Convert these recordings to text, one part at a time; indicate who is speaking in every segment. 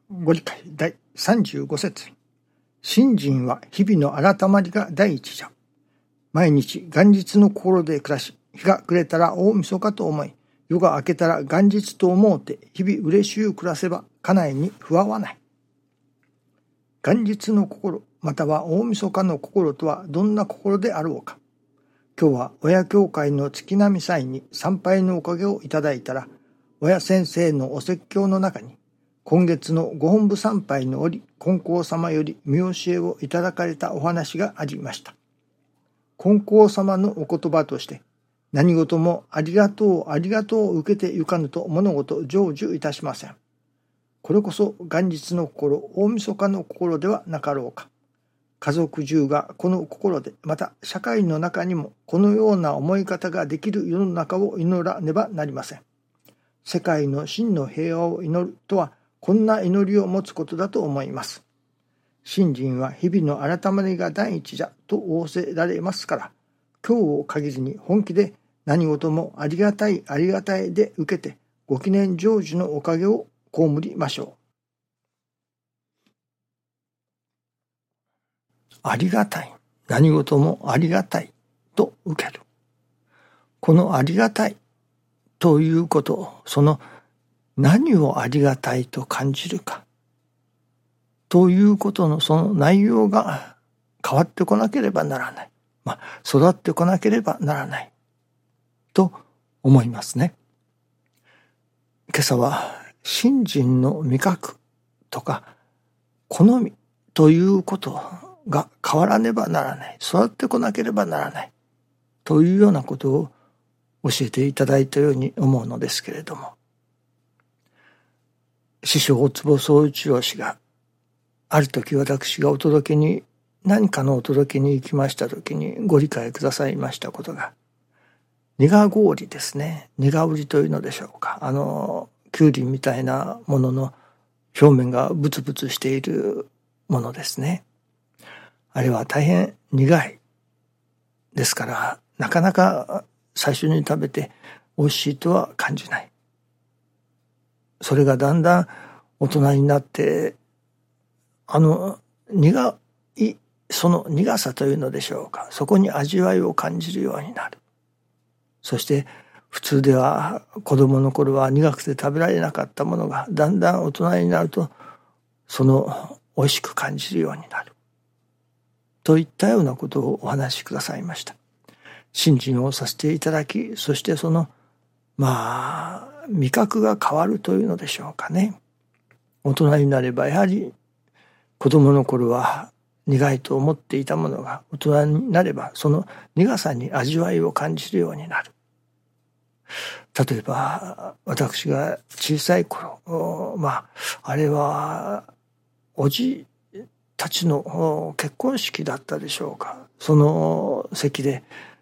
Speaker 1: ご理解第35節。信心は日々の改まりが第一じゃ。毎日元日の心で暮らし、日が暮れたら大晦日と思い、夜が明けたら元日と思うて日々嬉しゅう暮らせば家内に不和はない。元日の心または大晦日の心とはどんな心であろうか。今日は親教会の月並み祭に参拝のおかげをいただいたら、親先生のお説教の中に今月のご本部参拝の折、金光様より見教えをいただかれたお話がありました。金光様のお言葉として、何事もありがとうありがとうを受けてゆかぬと物事成就いたしません。これこそ元日の心、大晦日の心ではなかろうか。家族中がこの心で、また社会の中にもこのような思い方ができる世の中を祈らねばなりません。世界の真の平和を祈るとは、こんな祈りを持つことだと思います。信心は日々の改まりが第一じゃと仰せられますから、今日を限りに本気で何事もありがたいありがたいで受けて、ご記念成就のおかげを被りましょう。ありがたい、何事もありがたいと受ける。このありがたいということを、その何をありがたいと感じるかということのその内容が変わってこなければならない。育ってこなければならないと思いますね。今朝は信心の味覚とか好みということが変わらねばならない、育ってこなければならないというようなことを教えていただいたように思うのですけれども、師匠大坪宗一郎氏がある時私が何かのお届けに行きました時にご理解くださいましたことが、苦氷ですね。苦売りというのでしょうか。きゅうりみたいなものの表面がブツブツしているものですね。あれは大変苦いですから、なかなか最初に食べて美味しいとは感じない。それがだんだん大人になって、その苦さというのでしょうか。そこに味わいを感じるようになる。そして普通では子供の頃は苦くて食べられなかったものが、だんだん大人になるとその美味しく感じるようになる。といったようなことをお話しくださいました。信心をさせていただき、そしてその味覚が変わるというのでしょうかね。大人になればやはり子供の頃は苦いと思っていたものが、大人になればその苦さに味わいを感じるようになる。例えば私が小さい頃、あれはおじたちの結婚式だったでしょうか。その席で、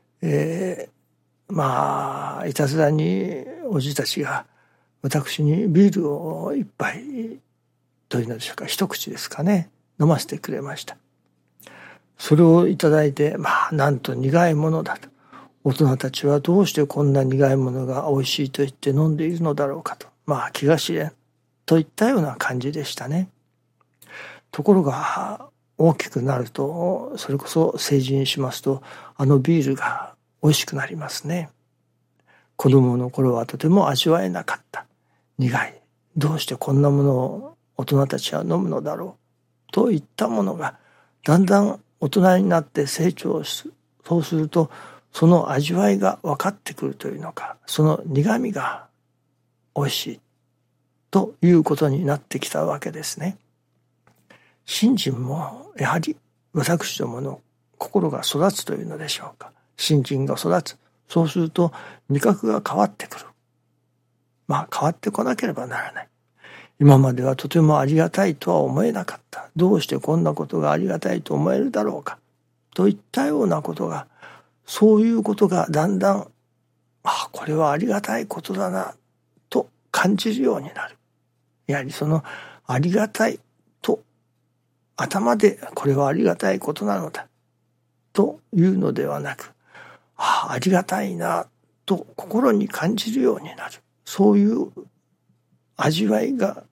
Speaker 1: いたずらにおじたちが私にビールを一杯というのでしょうか、一口ですかね、飲ませてくれました。それをいただいて、なんと苦いものだと。大人たちはどうしてこんな苦いものが美味しいと言って飲んでいるのだろうかと。気が知れんといったような感じでしたね。ところが大きくなると、それこそ成人しますと、ビールが美味しくなりますね。子供の頃はとても味わえなかった苦い、どうしてこんなものを大人たちは飲むのだろうといったものが、だんだん大人になって成長する。そうするとその味わいが分かってくるというのか、その苦みが美味しいということになってきたわけですね。信心もやはり私どもの心が育つというのでしょうか。信心が育つ。そうすると味覚が変わってくる。変わってこなければならない。今まではとてもありがたいとは思えなかった。どうしてこんなことがありがたいと思えるだろうか。といったようなことが、そういうことがだんだん、これはありがたいことだなと感じるようになる。やはりそのありがたいと頭でこれはありがたいことなのだというのではなく、ありがたいなと心に感じるようになる。そういう味わいが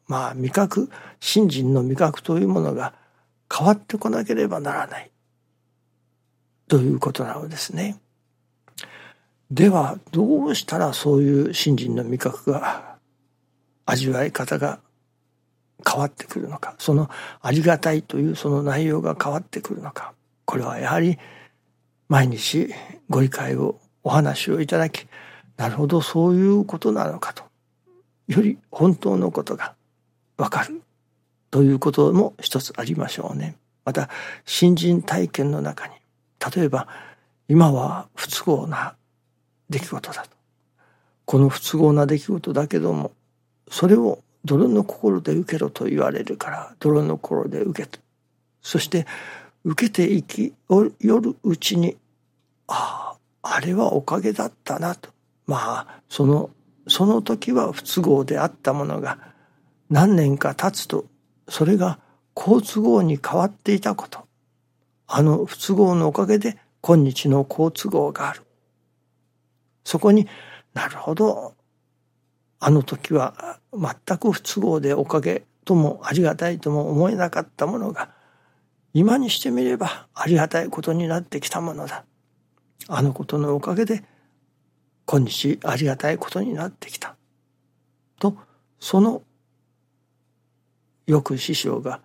Speaker 1: 味覚、信心の味覚というものが変わってこなければならないということなのですね。ではどうしたらそういう信心の味覚が味わい方が変わってくるのか、そのありがたいというその内容が変わってくるのか、これはやはり毎日ご理解をお話をいただき、なるほどそういうことなのかと、より本当のことがわかるということも一つありましょうね。また信心体験の中に、例えば今は不都合な出来事だと、この不都合な出来事だけどもそれを泥の心で受けろと言われるから泥の心で受けて、そして受けていきよるうちに、あれはおかげだったなと、その時は不都合であったものが何年か経つとそれが好都合に変わっていたこと、あの不都合のおかげで今日の好都合がある。そこになるほど、あの時は全く不都合でおかげともありがたいとも思えなかったものが今にしてみればありがたいことになってきたものだ。あのことのおかげで今日ありがたいことになってきたと、そのよく師匠が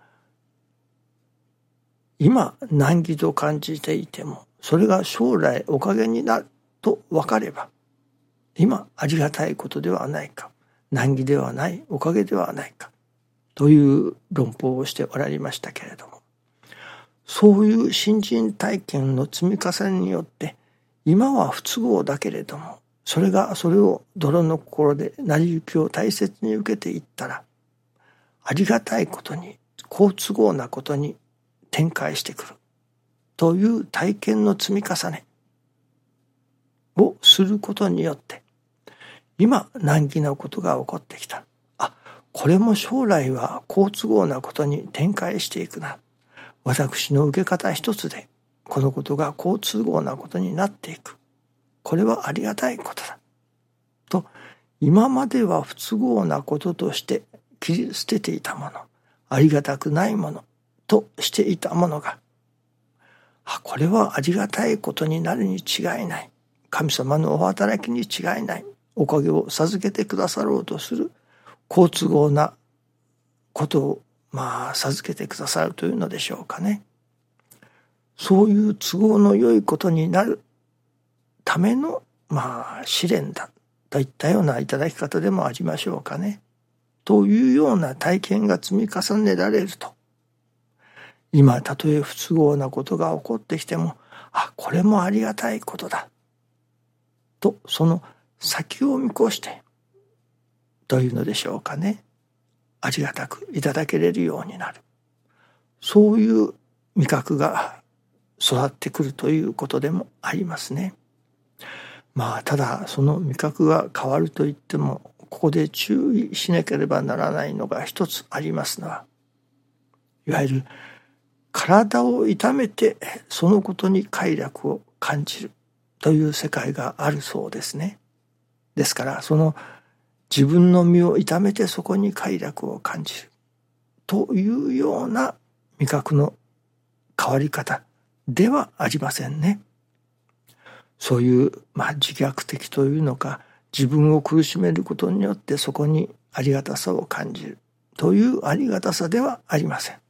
Speaker 1: 今難儀と感じていてもそれが将来おかげになると分かれば、今ありがたいことではないか、難儀ではない、おかげではないかという論法をしておられましたけれども、そういう信心体験の積み重ねによって今は不都合だけれどもそれを泥の心で成り行きを大切に受けていったら、ありがたいことに好都合なことに展開してくるという体験の積み重ねをすることによって、今難儀なことが起こってきた、これも将来は好都合なことに展開していくな、私の受け方一つでこのことが好都合なことになっていく、これはありがたいことだと、今までは不都合なこととして切り捨てていたもの、ありがたくないものとしていたものが、これはありがたいことになるに違いない、神様のお働きに違いない、おかげを授けてくださろうとする好都合なことを授けてくださるというのでしょうかね。そういう都合の良いことになるための試練だといったようないただき方でもありましょうかね。というような体験が積み重ねられると、今たとえ不都合なことが起こってきても、これもありがたいことだと、その先を見越してというのでしょうかね、ありがたくいただけれるようになる、そういう味覚が育ってくるということでもありますね。ただその味覚が変わるといっても、ここで注意しなければならないのが一つありますのは、いわゆる体を痛めてそのことに快楽を感じるという世界があるそうですね。ですからその自分の身を痛めてそこに快楽を感じるというような味覚の変わり方ではありませんね。そういう自虐的というのか、自分を苦しめることによってそこにありがたさを感じるというありがたさではありません。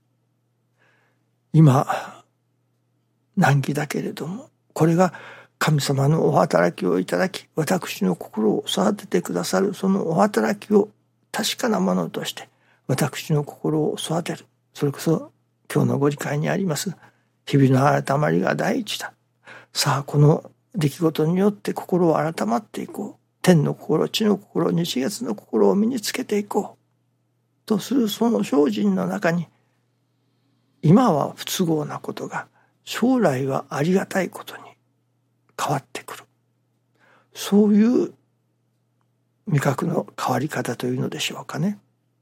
Speaker 1: 今難儀だけれども、これが神様のお働きをいただき、私の心を育ててくださるそのお働きを確かなものとして私の心を育てる、それこそ今日のご理解にあります日々の改まりが第一だ。さあこの出来事によって心を改まっていこう、天の心、地の心、日月の心を身につけていこうとするその精進の中に、今は不都合なことが将来はありがたいことに変わってくる、そういう味覚の変わり方というのでしょうかね。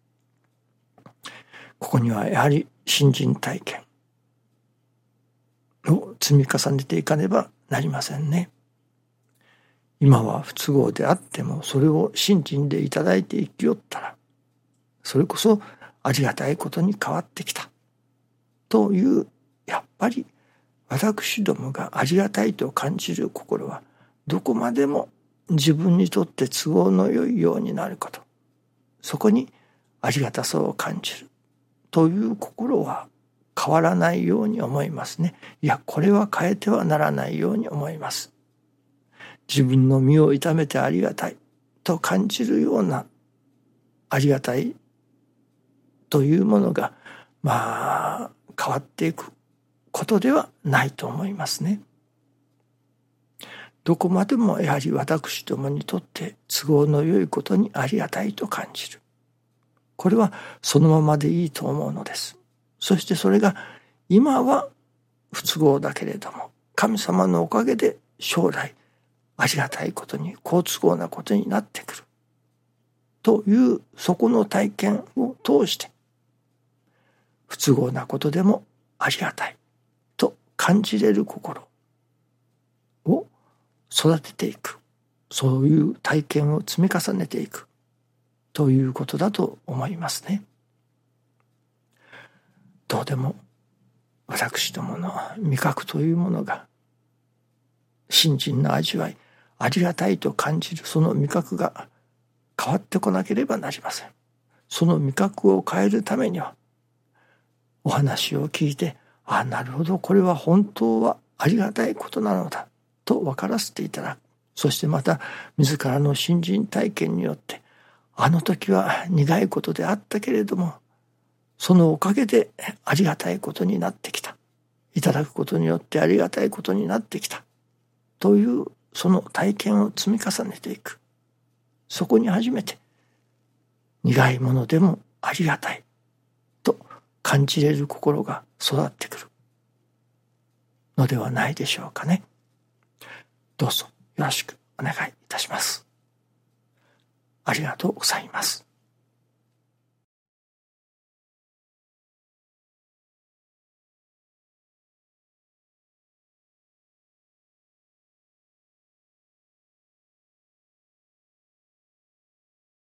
Speaker 1: ここにはやはり信心体験を積み重ねていかねばなりませんね。今は不都合であってもそれを信心でいただいて生きよったら、 それこそありがたいことに変わってきたという、やっぱり私どもがありがたいと感じる心はどこまでも自分にとって都合の良いようになること、そこにありがたさを感じるという心は変わらないように思いますね。いや、これは変えてはならないように思います。自分の身を痛めてありがたいと感じるようなありがたいというものが変わっていくことではないと思いますね。どこまでもやはり私どもにとって都合の良いことにありがたいと感じる。これはそのままでいいと思うのです。そしてそれが今は不都合だけれども、神様のおかげで将来ありがたいことに好都合なことになってくるというそこの体験を通して、不都合なことでもありがたいと感じれる心を育てていく、そういう体験を積み重ねていくということだと思いますね。どうでも私どもの味覚というものが信心の味わい、ありがたいと感じるその味覚が変わってこなければなりません。その味覚を変えるためには、お話を聞いて、なるほど、これは本当はありがたいことなのだと分からせていただく。そしてまた自らの信心体験によって、あの時は苦いことであったけれども、そのおかげでありがたいことになってきた。いただくことによってありがたいことになってきた。というその体験を積み重ねていく。そこに初めて苦いものでもありがたいと感じれる心が育ってくるのではないでしょうかね。どうぞよろしくお願いいたします。ありがとうございます。